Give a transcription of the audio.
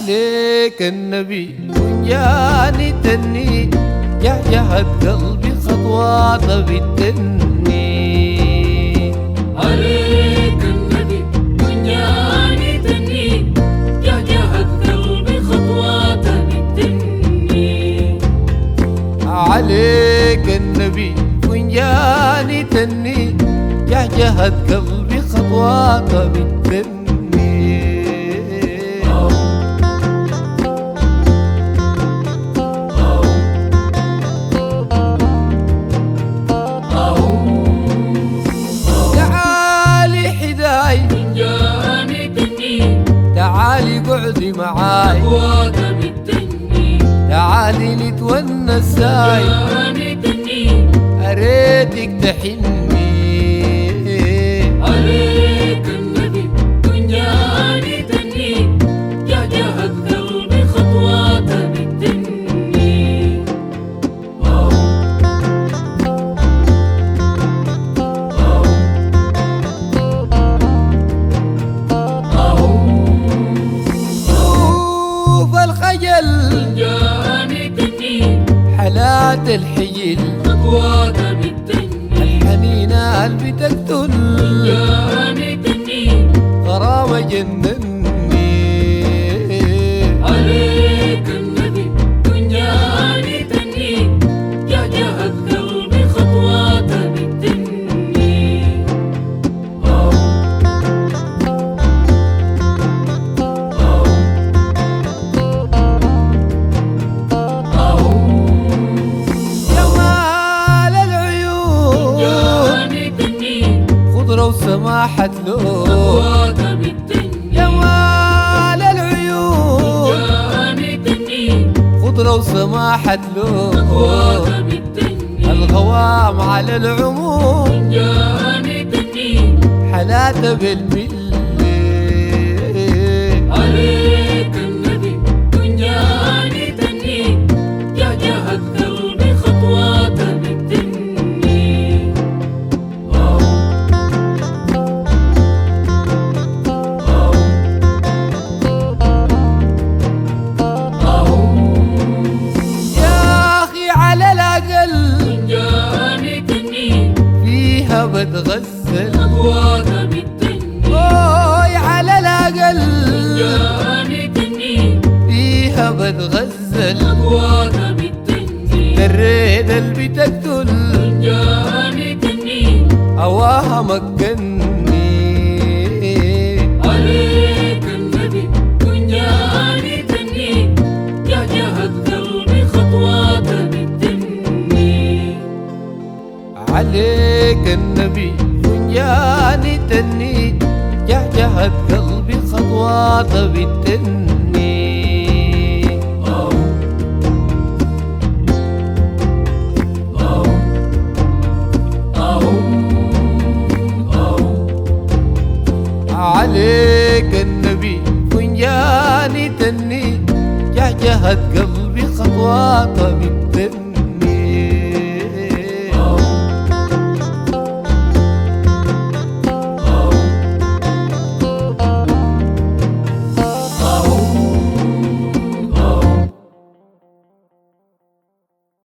عليك النبي وجاني تني جهجهت قلبي خطواته بالتني. عليك النبي وجاني تني جهجهت قلبي خطواته بالتني. عليك النبي وجاني تني جهجهت قلبي خطواته بالتني. تعالي قعدي معاي تعالي نتونس ساي أريدك تحني. عليك النبي ونجاني تني جهجهت قلبي خطواته بالتني. جاني تني حالات الحجل خطواته بالتني. الحنينة قلبي تقتل جاني تني غرامة جنني. عليك النبي ونجاني تني جهجهت قلبي خطواته بالتني. خضرة وسماحة لون خطواته بالتني. جمال العيون جاني تني خضرة وسماحة لون خطواته بالتني. الغوام على العموم جاني تني حلاته بالملة. عليك النبي ونجاني تني جهجهت قلبي خطواته بالتني. يا أخي على الأقل جاني تني فيها بتغسل خطواته بالتني. أوي على الأقل جاني تني فيها بتغسل خطواته بالتني. الريد اللي بتقتل جاني تني هواها مكني. عليك النبي ونجاني تني جهجهت قلبي خطواته بالتني. عليك النبي وجاني تني جهجهت قلبي خطواته بالتني. عليك النبي وجاني تني جهجهت قلبي خطواته بالتني.